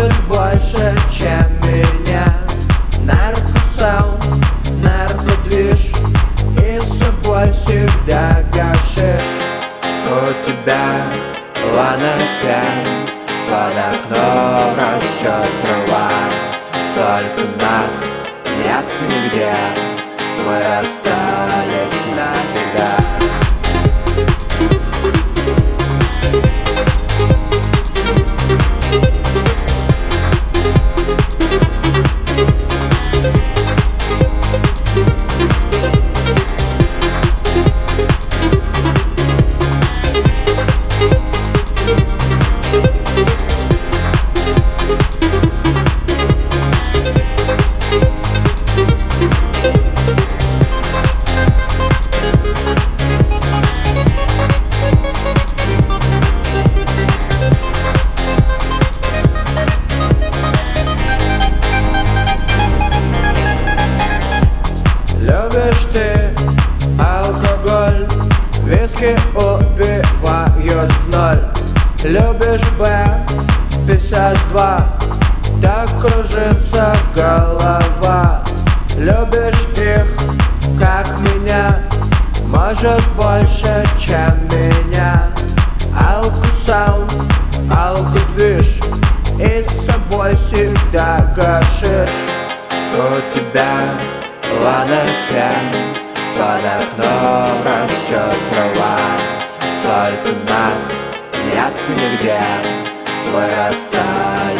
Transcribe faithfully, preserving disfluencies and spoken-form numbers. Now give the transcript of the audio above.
может больше, чем меня. Наркосаунд, наркодвиж, и с собой всегда гашиш. У тебя ланофен, под окном растет трава. Только нас нет нигде, мы расстались навсегда. Любишь ты алкоголь, виски убивают в ноль. Любишь бэ пятьдесят два, так кружится голова. Любишь их, как меня, может больше, чем меня. Алкосаунд, алкодвиж, и с собой всегда гашиш. У тебя ланофен, под окном растет трава. Только нас нет нигде, мы расстались